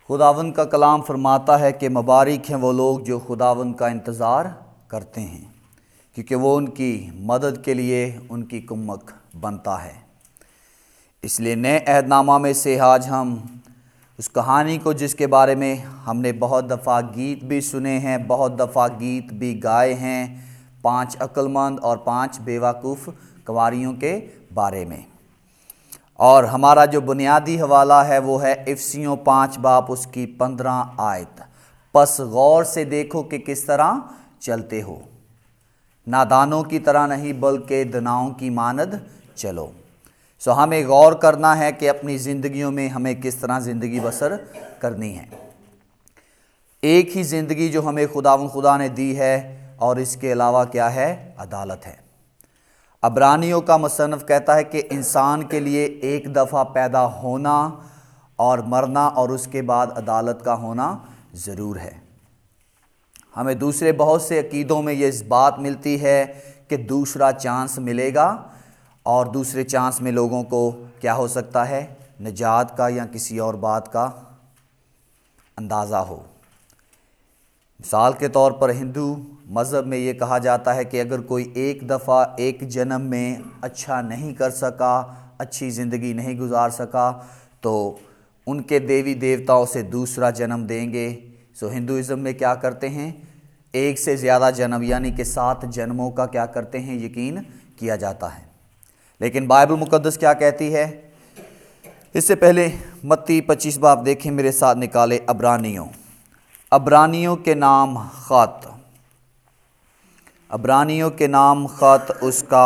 खुदावंद का कलाम फरमाता है कि मुबारक हैं वो लोग जो खुदावंद का इंतज़ार करते हैं, क्योंकि वो उनकी मदद के लिए उनकी कुम्मक बनता है। इसलिए नए अहदनामा में से आज हम उस कहानी को, जिसके बारे में हमने बहुत दफ़ा गीत भी सुने हैं, बहुत दफ़ा गीत भी गाए हैं, 5 अक्लमंद और 5 बेवकूफ़ कंवारियों के बारे में। और हमारा जो बुनियादी हवाला है वो है इफिसियों 5 बाब उसकी 15 आयत। बस गौर से देखो कि किस तरह चलते हो, नादानों की तरह नहीं बल्कि दनाओं की मानद चलो। सो हमें गौर करना है कि अपनी ज़िंदगियों में हमें किस तरह ज़िंदगी बसर करनी है। एक ही ज़िंदगी जो हमें खुदा ने दी है, और इसके अलावा क्या है? अदालत है। अब्रानियों का मुसन्निफ कहता है कि इंसान के लिए एक दफ़ा पैदा होना और मरना और उसके बाद अदालत का होना ज़रूर है। हमें दूसरे बहुत से अकीदों में ये इस बात मिलती है कि दूसरा चांस मिलेगा, और दूसरे चांस में लोगों को क्या हो सकता है? निजात का या किसी और बात का अंदाज़ा हो। मिसाल के तौर पर हिंदू मज़हब में ये कहा जाता है कि अगर कोई एक दफ़ा एक जन्म में अच्छा नहीं कर सका, अच्छी ज़िंदगी नहीं गुजार सका, तो उनके देवी देवताओं से दूसरा जन्म देंगे। सो हिंदुइज़म में क्या करते हैं? एक से ज़्यादा जन्म यानी कि 7 जन्मों का क्या करते हैं? यकीन किया जाता है। लेकिन बाइबल मुकद्दस क्या कहती है? इससे पहले मत्ती 25 बाब देखें मेरे साथ, निकाले अब्रानियों के नाम ख़त, अब्रानियों के नाम ख़त उसका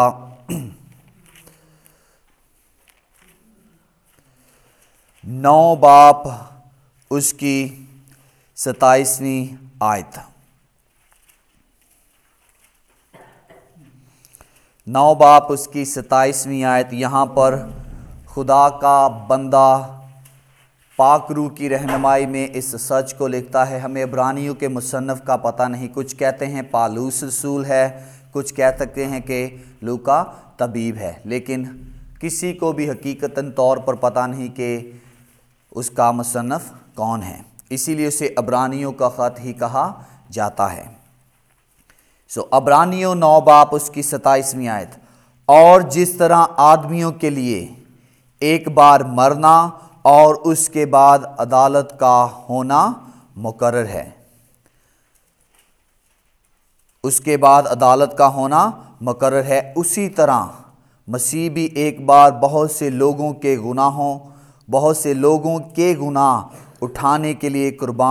9 बाब उसकी 27वीं आयत। 9 बाब उसकी 27वीं आयत। यहाँ पर खुदा का बंदा पाक रूह की रहनुमाई में इस सच को लिखता है। हमें इब्रानियों के मुसन्निफ का पता नहीं, कुछ कहते हैं पालूस रसूल है, कुछ कह सकते हैं कि लूका तबीब है, लेकिन किसी को भी हकीकतन तौर पर पता नहीं कि उसका मुसन्निफ कौन है, इसीलिए उसे इब्रानियों का ख़त ही कहा जाता है। सो इब्रानियों 9 बाब उसकी 27वीं आयत। और जिस तरह आदमियों के लिए एक बार मरना और उसके बाद अदालत का होना मुकर्रर है, उसके बाद अदालत का होना मुकर्रर है, उसी तरह मसीह भी एक बार बहुत से लोगों के गुनाह उठाने के लिए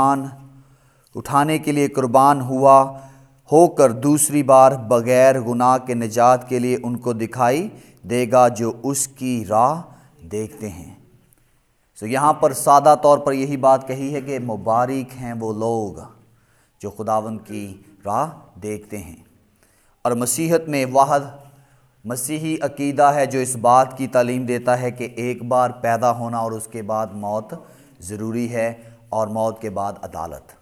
कुर्बान हुआ होकर दूसरी बार बगैर गुनाह के निजात के लिए उनको दिखाई देगा जो उसकी राह देखते हैं। सो यहाँ पर सादा तौर पर यही बात कही है कि मुबारक हैं वो लोग जो खुदावंद की राह देखते हैं। और मसीहत में वाहद मसीही अकीदा है जो इस बात की तालीम देता है कि एक बार पैदा होना और उसके बाद मौत ज़रूरी है, और मौत के बाद अदालत।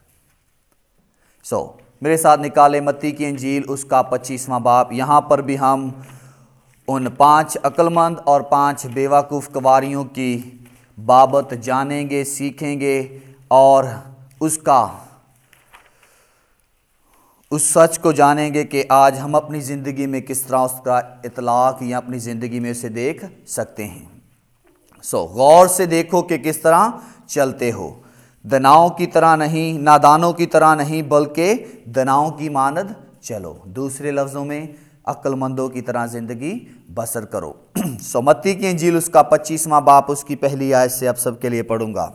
मेरे साथ निकाले मत्ती की इंजील उसका 25वां बाब। यहाँ पर भी हम उन 5 अक्लमंद और 5 बेवकूफ़ कंवारियों की बाबत जानेंगे, सीखेंगे, और उस सच को जानेंगे कि आज हम अपनी ज़िंदगी में किस तरह उसका इतलाक़ या अपनी ज़िंदगी में उसे देख सकते हैं। गौर से देखो कि किस तरह चलते हो, दनाओं की तरह नहीं, नादानों की तरह नहीं, बल्कि दनाओं की मानद चलो। दूसरे लफ्ज़ों में अक्लमंदों की तरह ज़िंदगी बसर करो। मत्ती की इंजील उसका 25वां बाब उसकी पहली आयत से आप सबके लिए पढ़ूंगा।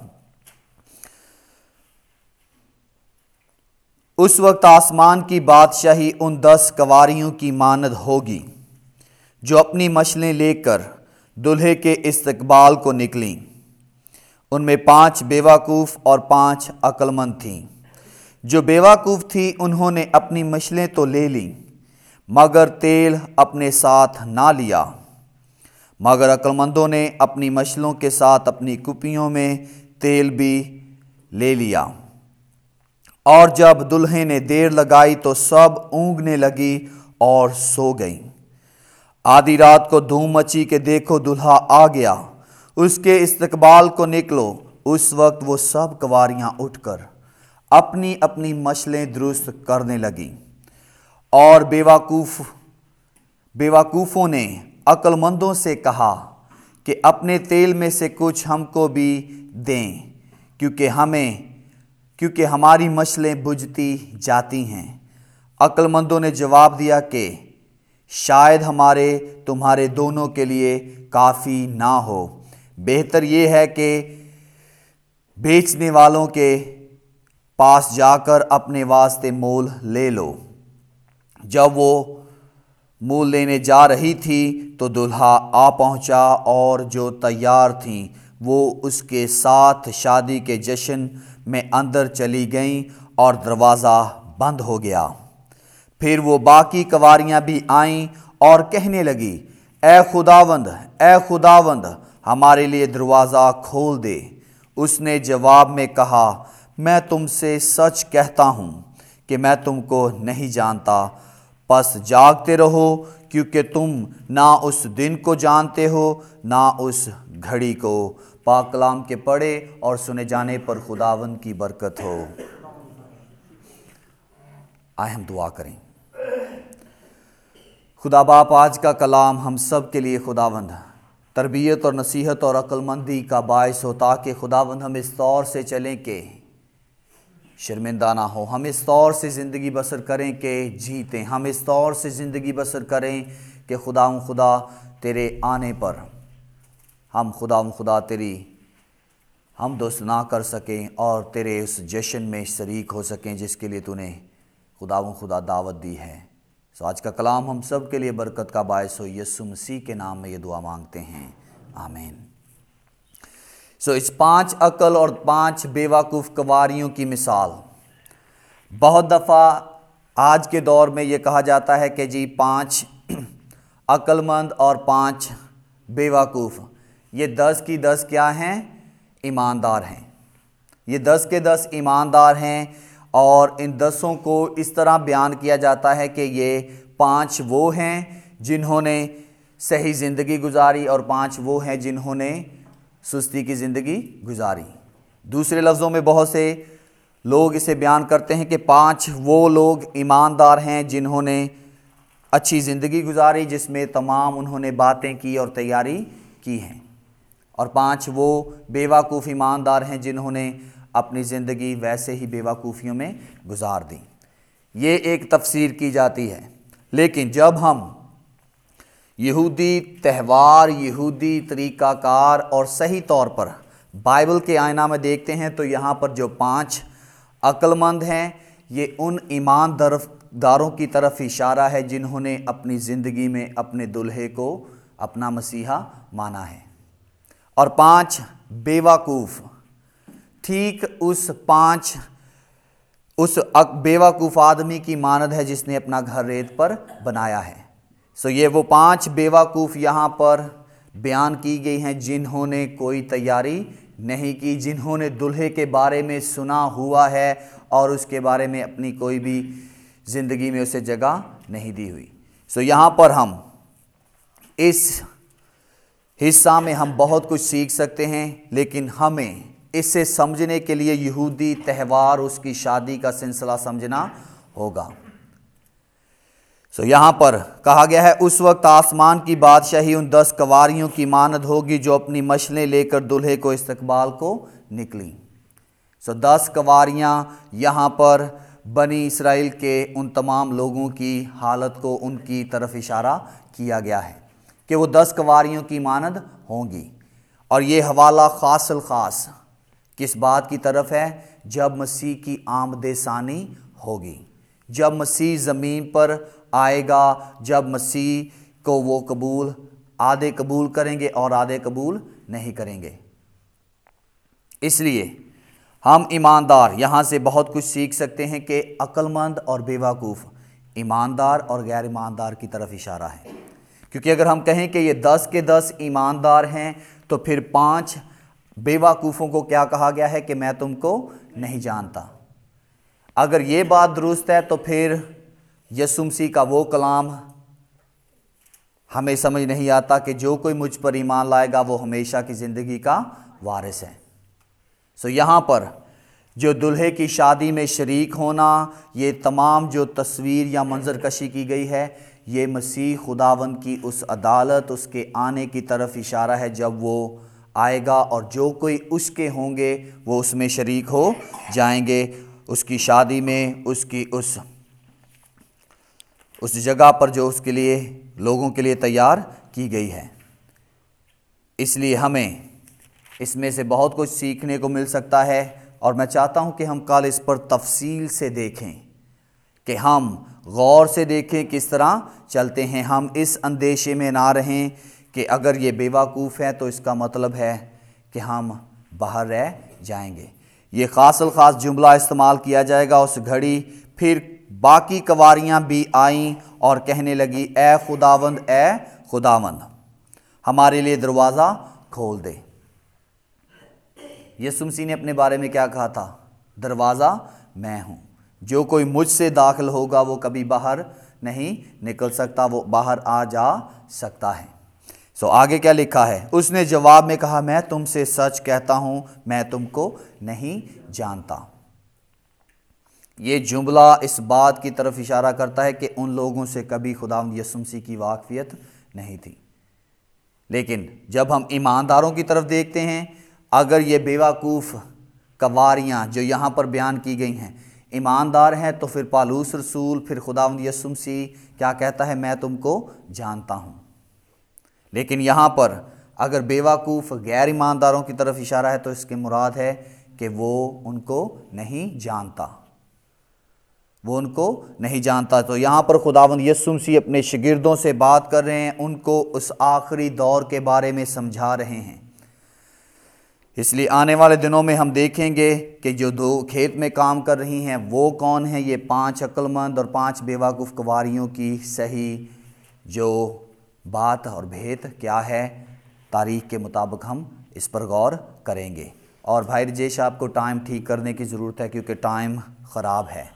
उस वक्त आसमान की बादशाही उन 10 कंवारियों की मानद होगी जो अपनी मशलें लेकर दुल्हे के इस्तकबाल को निकलीं। उनमें 5 बेवकूफ़ और 5 अक्लमंद थीं। जो बेवकूफ़ थी उन्होंने अपनी मशलें तो ले लीं, मगर तेल अपने साथ ना लिया। मगर अक्लमंदों ने अपनी मशलों के साथ अपनी कुपियों में तेल भी ले लिया। और जब दुल्हे ने देर लगाई तो सब ऊँघने लगी और सो गईं। आधी रात को धूम मची कि देखो दुल्हा आ गया, उसके इस्तकबाल को निकलो, उस वक्त वो सब कवारियां उठकर अपनी अपनी मशलें दुरुस्त करने लगीं और बेवकूफ़ों ने अक्लमंदों से कहा कि अपने तेल में से कुछ हमको भी दें, क्योंकि हमारी मशलें बुझती जाती हैं। अक्लमंदों ने जवाब दिया कि शायद हमारे तुम्हारे दोनों के लिए काफ़ी ना हो, बेहतर ये है कि बेचने वालों के पास जाकर अपने वास्ते मोल ले लो। जब वो मोल लेने जा रही थी तो दूल्हा आ पहुंचा और जो तैयार थीं वो उसके साथ शादी के जश्न में अंदर चली गईं और दरवाज़ा बंद हो गया। फिर वो बाकी कवारियां भी आईं और कहने लगी, ए खुदावंद, हमारे लिए दरवाज़ा खोल दे। उसने जवाब में कहा, मैं तुमसे सच कहता हूँ कि मैं तुमको नहीं जानता। बस जागते रहो, क्योंकि तुम ना उस दिन को जानते हो ना उस घड़ी को। पाक कलाम के पढ़े और सुने जाने पर खुदावंद की बरकत हो। आए हम दुआ करें। खुदा बाप, आज का कलाम हम सब के लिए खुदावंद तरबियत और नसीहत और अक्लमंदी का बायस हो, ताकि खुदावंद हम इस तौर से चलें कि शर्मिंदा ना हो। हम इस तौर से ज़िंदगी बसर करें कि जीतें। हम इस तौर से ज़िंदगी बसर करें कि खुदा तेरे आने पर हम खुदा तेरी हम दोस्त ना कर सकें और तेरे उस जश्न में शरीक हो सकें जिसके लिए तूने खुदा दावत दी है। सो आज का कलाम हम सब के लिए बरकत का बायस हो। यीशु मसीह के नाम में ये दुआ मांगते हैं, आमीन। सो इस 5 अकल और 5 बेवकूफ़ कवारियों की मिसाल, बहुत दफ़ा आज के दौर में ये कहा जाता है कि जी 5 अक्लमंद और 5 बेवकूफ़, ये 10 की 10 क्या हैं? ईमानदार हैं। ये 10 के 10 ईमानदार हैं और इन 10 को इस तरह बयान किया जाता है कि ये 5 वो हैं जिन्होंने सही ज़िंदगी गुजारी और 5 वो हैं जिन्होंने सुस्ती की ज़िंदगी गुजारी। दूसरे लफ्ज़ों में बहुत से लोग इसे बयान करते हैं कि 5 वो लोग ईमानदार हैं जिन्होंने अच्छी ज़िंदगी गुजारी, जिसमें तमाम उन्होंने बातें की और तैयारी की हैं, और 5 वो बेवकूफ़ ईमानदार हैं जिन्होंने अपनी ज़िंदगी वैसे ही बेवकूफ़ियों में गुजार दी। ये एक तफसीर की जाती है। लेकिन जब हम यहूदी त्यौहार, यहूदी तरीक़ाकार और सही तौर पर बाइबल के आईना में देखते हैं तो यहाँ पर जो 5 अक्लमंद हैं, ये उन ईमानदारों की तरफ इशारा है जिन्होंने अपनी ज़िंदगी में अपने दुल्हे को अपना मसीहा माना है। और 5 बेवकूफ़ ठीक उस बेवकूफ़ आदमी की मानद है जिसने अपना घर रेत पर बनाया है। सो ये वो 5 बेवकूफ़ यहाँ पर बयान की गई हैं जिन्होंने कोई तैयारी नहीं की, जिन्होंने दुल्हे के बारे में सुना हुआ है और उसके बारे में अपनी कोई भी ज़िंदगी में उसे जगह नहीं दी हुई। सो यहाँ पर हम इस हिस्सा में हम बहुत कुछ सीख सकते हैं, लेकिन हमें इसे समझने के लिए यहूदी त्यौहार, उसकी शादी का सिलसिला समझना होगा। सो यहाँ पर कहा गया है, उस वक्त आसमान की बादशाही उन 10 कवारियों की मानद होगी जो अपनी मशलें लेकर दुल्हे को इस्तकबाल को निकली। सो 10 कवारियाँ यहाँ पर बनी इसराइल के उन तमाम लोगों की हालत को, उनकी तरफ इशारा किया गया है कि वो 10 कवारियों की मानद होंगी। और ये हवाला ख़ास किस बात की तरफ है? जब मसीह की आमद सानी होगी, जब मसीह ज़मीन पर आएगा, जब मसीह को वो आधे कबूल करेंगे और आधे कबूल नहीं करेंगे। इसलिए हम ईमानदार यहाँ से बहुत कुछ सीख सकते हैं कि अक्लमंद और बेवकूफ़, ईमानदार और गैर ईमानदार की तरफ इशारा है। क्योंकि अगर हम कहें कि ये 10 के 10 ईमानदार हैं तो फिर 5 बेवकूफ़ों को क्या कहा गया है कि मैं तुमको नहीं जानता। अगर ये बात दुरुस्त है तो फिर यीशु मसीह का वो कलाम हमें समझ नहीं आता कि जो कोई मुझ पर ईमान लाएगा वो हमेशा की ज़िंदगी का वारिस है। सो यहाँ पर जो दूल्हे की शादी में शरीक होना, ये तमाम जो तस्वीर या मंजर कशी की गई है, ये मसीह खुदावंद की उस अदालत, उसके आने की तरफ इशारा है जब वो आएगा और जो कोई उसके होंगे वो उसमें शरीक हो जाएंगे, उसकी शादी में, उसकी उस जगह पर जो उसके लिए लोगों के लिए तैयार की गई है। इसलिए हमें इसमें से बहुत कुछ सीखने को मिल सकता है और मैं चाहता हूं कि हम कल इस पर तफसील से देखें, कि हम गौर से देखें किस तरह चलते हैं। हम इस अंदेशे में ना रहें कि अगर ये बेवकूफ़ है तो इसका मतलब है कि हम बाहर रह जाएंगे। ये ख़ासल ख़ास जुमला इस्तेमाल किया जाएगा उस घड़ी। फिर बाकी कवारियाँ भी आईं और कहने लगी, ए खुदावंद हमारे लिए दरवाज़ा खोल दे। यीशु मसीह ने अपने बारे में क्या कहा था? दरवाज़ा मैं हूँ, जो कोई मुझसे दाखिल होगा वो कभी बाहर नहीं निकल सकता, वो बाहर आ जा सकता है। सो आगे क्या लिखा है? उसने जवाब में कहा, मैं तुमसे सच कहता हूँ, मैं तुमको नहीं जानता। ये जुमला इस बात की तरफ इशारा करता है कि उन लोगों से कभी खुदावंद यीशु मसीह की वाकफियत नहीं थी। लेकिन जब हम ईमानदारों की तरफ देखते हैं, अगर ये बेवकूफ़ कवारियाँ जो यहाँ पर बयान की गई हैं ईमानदार हैं, तो फिर पालूस रसूल, फिर खुदावंद यीशु मसीह क्या कहता है? मैं तुमको जानता हूँ। लेकिन यहाँ पर अगर बेवकूफ़ गैर ईमानदारों की तरफ इशारा है तो इसके मुराद है कि वो उनको नहीं जानता, वो उनको नहीं जानता। तो यहाँ पर खुदावंद यीशु मसीह अपने शागिर्दों से बात कर रहे हैं, उनको उस आखिरी दौर के बारे में समझा रहे हैं। इसलिए आने वाले दिनों में हम देखेंगे कि जो दो खेत में काम कर रही हैं वो कौन है। ये 5 अक्लमंद और 5 बेवकूफ़ कुंवारियों की सही जो बात और भेद क्या है, तारीख के मुताबिक हम इस पर गौर करेंगे। और भाई रजेश, आपको टाइम ठीक करने की ज़रूरत है क्योंकि टाइम ख़राब है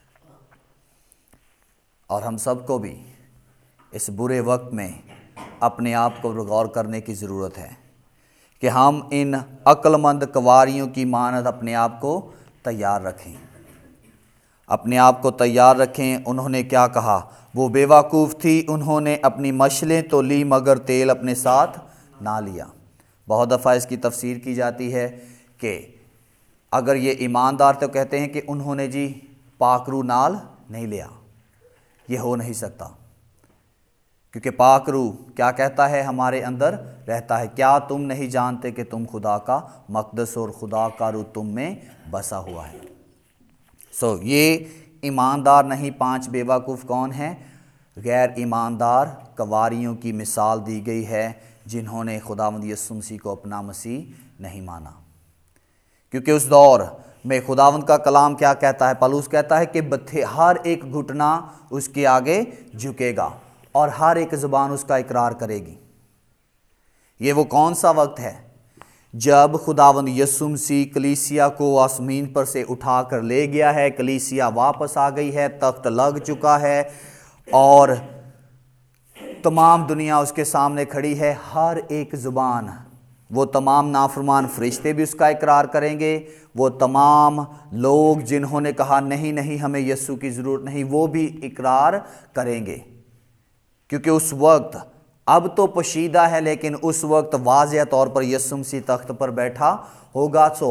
और हम सबको भी इस बुरे वक्त में अपने आप को गौर करने की ज़रूरत है कि हम इन अक्लमंद कुंवारियों की मानद अपने आप को तैयार रखें, अपने आप को तैयार रखें। उन्होंने क्या कहा? वो बेवकूफ़ थी, उन्होंने अपनी मशलें तो ली मगर तेल अपने साथ ना लिया। बहुत दफ़ा इसकी तफसीर की जाती है कि अगर ये ईमानदार तो कहते हैं कि उन्होंने जी पाकरू नाल नहीं लिया। ये हो नहीं सकता क्योंकि पाकरू क्या कहता है? हमारे अंदर रहता है। क्या तुम नहीं जानते कि तुम खुदा का मक़दस और खुदा का रूह तुम में बसा हुआ है? सो ये ईमानदार नहीं। 5 बेवकूफ़ कौन हैं? गैर ईमानदार कवारियों की मिसाल दी गई है जिन्होंने खुदावंद यीशु मसीह को अपना मसीह नहीं माना। क्योंकि उस दौर में खुदावंद का कलाम क्या कहता है? पौलुस कहता है कि हर एक घुटना उसके आगे झुकेगा और हर एक ज़ुबान उसका इकरार करेगी। ये वो कौन सा वक्त है? जब खुदावंद यीशु मसीह कलीसिया को आसमीन पर से उठा कर ले गया है, कलीसिया वापस आ गई है, तख्त लग चुका है और तमाम दुनिया उसके सामने खड़ी है। हर एक ज़ुबान, वो तमाम नाफरमान फरिश्ते भी उसका इकरार करेंगे, वो तमाम लोग जिन्होंने कहा नहीं नहीं हमें यीशु की ज़रूरत नहीं, वो भी इकरार करेंगे। क्योंकि उस वक्त अब तो पोशीदा है लेकिन उस वक्त वाज़ेह तौर पर यीशु मसीह तख्त पर बैठा होगा। सो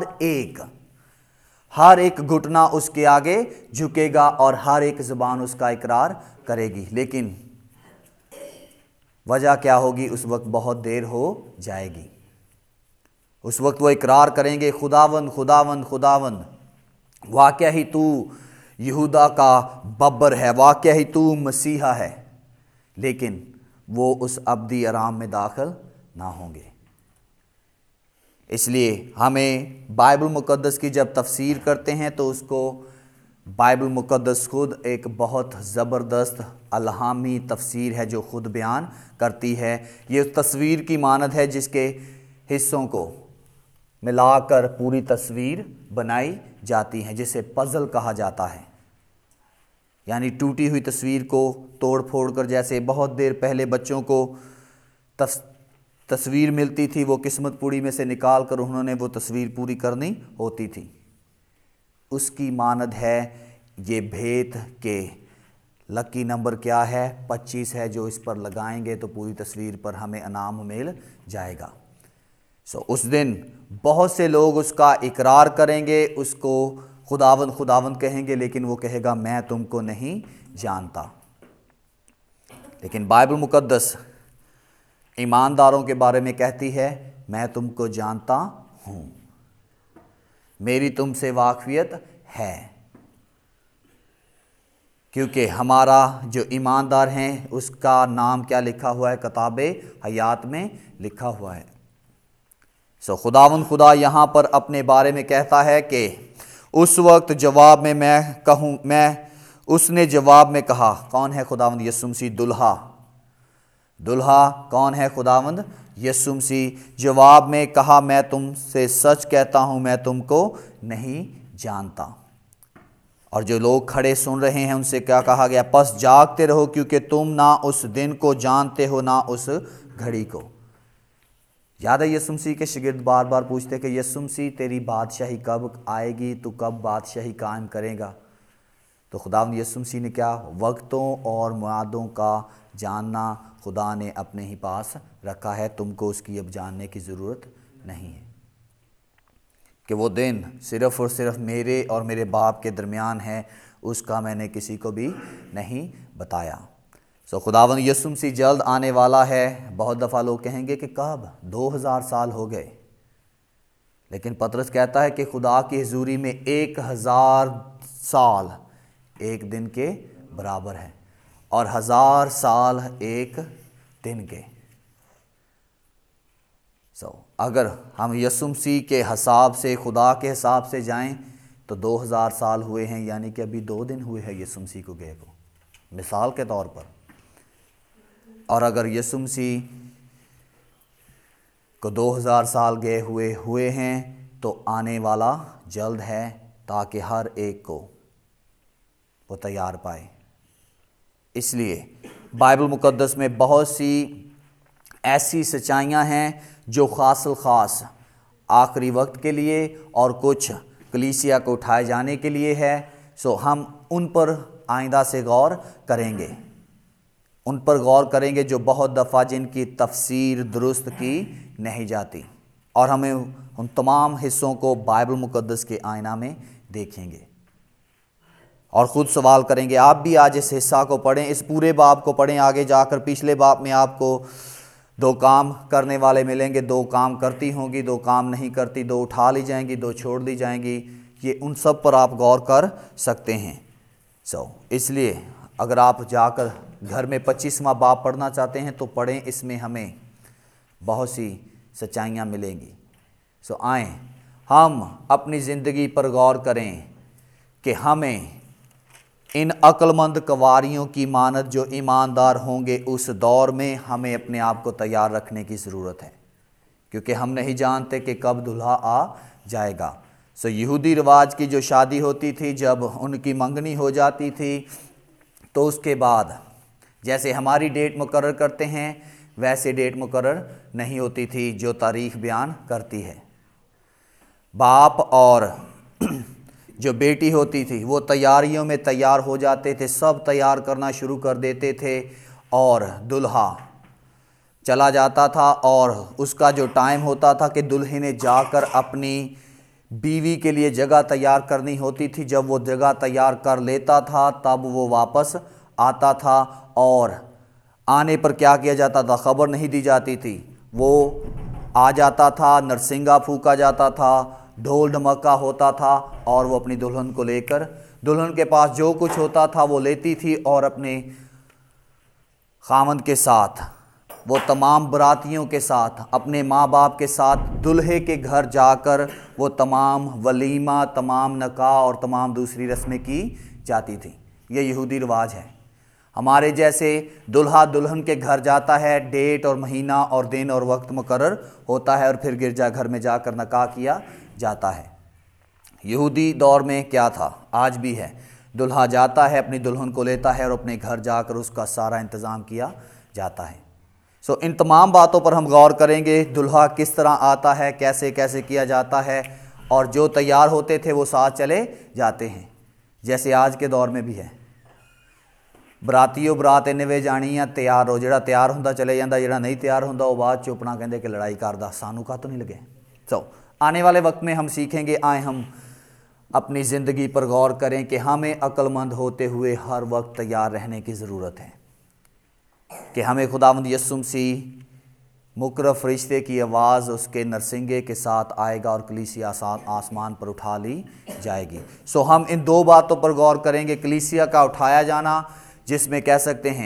हर एक घुटना उसके आगे झुकेगा और हर एक ज़ुबान उसका इकरार करेगी। लेकिन वजह क्या होगी? उस वक्त बहुत देर हो जाएगी। उस वक्त वो इकरार करेंगे, खुदावंद खुदावंद खुदावंद, वाकया ही तू यहूदा का बब्बर है, वाकया ही तू मसीहा है। लेकिन वो उस अब्दी आराम में दाखिल ना होंगे। इसलिए हमें बाइबल मुक़द्दस की जब तफसीर करते हैं तो उसको बाइबल मुक़द्दस खुद एक बहुत ज़बरदस्त अलहामी तफसीर है जो खुद बयान करती है। ये उस तस्वीर की मानद है जिसके हिस्सों को मिलाकर पूरी तस्वीर बनाई जाती है, जिसे पज़ल कहा जाता है। यानी टूटी हुई तस्वीर को तोड़ फोड़ कर, जैसे बहुत देर पहले बच्चों को तस्वीर मिलती थी वो किस्मत पूरी में से निकाल कर उन्होंने वो तस्वीर पूरी करनी होती थी। उसकी मानद है ये भेद के लकी नंबर क्या है, 25 है, जो इस पर लगाएंगे तो पूरी तस्वीर पर हमें इनाम मिल जाएगा। उस दिन बहुत से लोग उसका इकरार करेंगे, उसको खुदावन खुदावन कहेंगे, लेकिन वो कहेगा मैं तुमको नहीं जानता। लेकिन बाइबल मुकद्दस ईमानदारों के बारे में कहती है मैं तुमको जानता हूँ, मेरी तुमसे वाकफियत है। क्योंकि हमारा जो ईमानदार हैं उसका नाम क्या लिखा हुआ है, किताबे हयात में लिखा हुआ है। खुदावंद खुदा यहाँ पर अपने बारे में कहता है कि उस वक्त जवाब में उसने जवाब में कहा, कौन है खुदावंद? यीशु मसीह दुल्हा कौन है? खुदावंद यीशु मसीह जवाब में कहा मैं तुमसे सच कहता हूँ मैं तुमको नहीं जानता। और जो लोग खड़े सुन रहे हैं उनसे क्या कहा गया? बस जागते रहो क्योंकि तुम ना उस दिन को जानते हो ना उस घड़ी को। याद है यीशु मसीह के शागिर्द बार बार पूछते कि यीशु मसीह तेरी बादशाही कब आएगी, तू कब बादशाही कायम करेगा? तो खुदावंद यीशु मसीह ने क्या? वक्तों और मुआदों का जानना खुदा ने अपने ही पास रखा है, तुमको उसकी अब जानने की ज़रूरत नहीं है। कि वो दिन सिर्फ़ और सिर्फ मेरे और मेरे बाप के दरमियान है, उसका मैंने किसी को भी नहीं बताया। खुदावंद यीशु मसीह जल्द आने वाला है। बहुत दफ़ा लोग कहेंगे कि कब? 2000 साल हो गए। लेकिन पतरस कहता है कि खुदा की हुजूरी में 1000 साल एक दिन के बराबर है और 1000 साल एक दिन के। अगर हम यीशु मसीह के हिसाब से, खुदा के हिसाब से जाएं तो 2000 साल हुए हैं, यानी कि अभी 2 दिन हुए हैं यीशु मसीह को गए को, मिसाल के तौर पर। और अगर यीशु मसीह को 2000 साल गए हुए हैं तो आने वाला जल्द है, ताकि हर एक को वो तैयार पाए। इसलिए बाइबल मुकद्दस में बहुत सी ऐसी सच्चाइयाँ हैं जो ख़ास आखिरी वक्त के लिए और कुछ कलीसिया को उठाए जाने के लिए है। हम उन पर आइंदा से गौर करेंगे, जो बहुत दफ़ा जिनकी तफसीर दुरुस्त की नहीं जाती, और हमें उन तमाम हिस्सों को बाइबल मुकद्दस के आईना में देखेंगे और ख़ुद सवाल करेंगे। आप भी आज इस हिस्सा को पढ़ें, इस पूरे बाब को पढ़ें। आगे जाकर पिछले बाब में आपको 2 काम करने वाले मिलेंगे, 2 काम करती होंगी, 2 काम नहीं करती, 2 उठा ली जाएंगी, 2 छोड़ दी जाएंगी। ये उन सब पर आप गौर कर सकते हैं। इसलिए अगर आप जाकर घर में 25वां बाब पढ़ना चाहते हैं तो पढ़ें, इसमें हमें बहुत सी सच्चाइयाँ मिलेंगी। आएँ हम अपनी ज़िंदगी पर गौर करें कि हमें इन अक्लमंद कवारियों की मानद जो ईमानदार होंगे उस दौर में हमें अपने आप को तैयार रखने की ज़रूरत है, क्योंकि हम नहीं जानते कि कब दुल्हा आ जाएगा। यहूदी रिवाज की जो शादी होती थी, जब उनकी मंगनी हो जाती थी तो उसके बाद जैसे हमारी डेट मुकर्रर करते हैं वैसे डेट मुकर्रर नहीं होती थी जो तारीख बयान करती है। बाप और जो बेटी होती थी वो तैयारियों में तैयार हो जाते थे, सब तैयार करना शुरू कर देते थे और दुल्हा चला जाता था और उसका जो टाइम होता था कि दुल्हे ने जाकर अपनी बीवी के लिए जगह तैयार करनी होती थी। जब वो जगह तैयार कर लेता था तब वो वापस आता था और आने पर क्या किया जाता था? खबर नहीं दी जाती थी। वो आ जाता था, नरसिंगा फूका जाता था, ढोल ढमक्का होता था और वो अपनी दुल्हन को लेकर, दुल्हन के पास जो कुछ होता था वो लेती थी और अपने खामंद के साथ, वो तमाम बरातियों के साथ, अपने माँ बाप के साथ दुल्हे के घर जाकर वो तमाम वलीमा, तमाम निकाह और तमाम दूसरी रस्में की जाती थी। ये यहूदी रिवाज है। हमारे जैसे दुल्हा दुल्हन के घर जाता है, डेट और महीना और दिन और वक्त मुकर्रर होता है और फिर गिरजाघर में जाकर निकाह किया जाता है। यहूदी दौर में क्या था, आज भी है, दुल्हा जाता है, अपनी दुल्हन को लेता है और अपने घर जाकर उसका सारा इंतज़ाम किया जाता है। सो इन तमाम बातों पर हम गौर करेंगे। दुल्हा किस तरह आता है, कैसे कैसे किया जाता है, और जो तैयार होते थे वो साथ चले जाते हैं, जैसे आज के दौर में भी है। बरातीओ बरात इन्ने वे जानी है, तैयार हो, जिहड़ा तैयार हुंदा चले जांदा, जिहड़ा नहीं तैयार हुंदा वो बाद चुपना कहंदे कि लड़ाई करदा, सानू काह तो नहीं लगे। सो आने वाले वक्त में हम सीखेंगे, आए हम अपनी ज़िंदगी पर गौर करें कि हमें अक्लमंद होते हुए हर वक्त तैयार रहने की ज़रूरत है, कि हमें खुदावंद यीशु मसीह मुकर्रर फरिश्ते की आवाज़ उसके नरसिंगे के साथ आएगा और कलीसिया आसमान पर उठा ली जाएगी। सो हम इन दो बातों पर गौर करेंगे, कलीसिया का उठाया जाना, जिसमें कह सकते हैं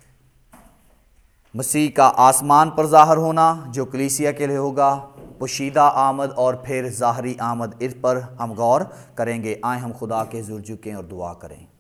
मसीह का आसमान पर ज़ाहिर होना जो कलीसिया के लिए होगा, पोशीदा आमद और फिर ज़ाहरी आमद, इस पर हम गौर करेंगे। आए हम खुदा के हुज़ूर झुकें और दुआ करें।